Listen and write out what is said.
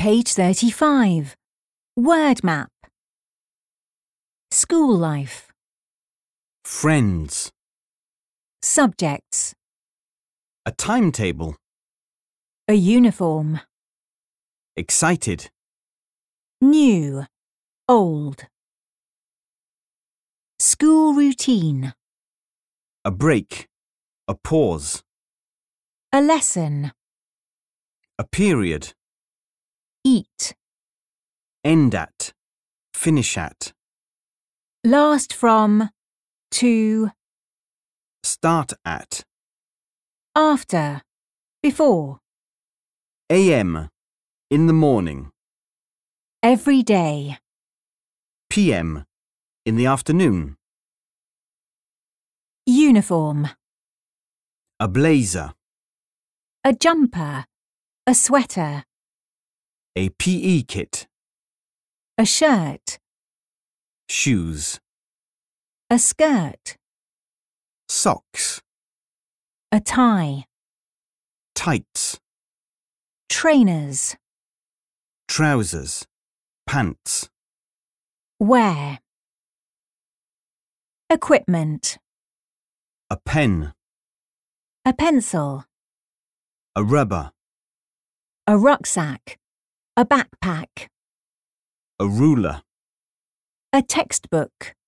Page 35. Word map. School life. Friends. Subjects. A timetable. A uniform. Excited. New. Old. School routine. A break. A pause. A lesson. A period. Eat. End at. Finish at. Last from. To. Start at. After. Before. AM. In the morning. Every day. PM. In the afternoon. Uniform. A blazer. A jumper. A sweater. A PE kit. A shirt. Shoes. A skirt. Socks. A tie. Tights. Trainers. Trousers. Pants. Wear. Equipment. A pen. A pencil. A rubber. A rucksack. A backpack. A ruler. A textbook.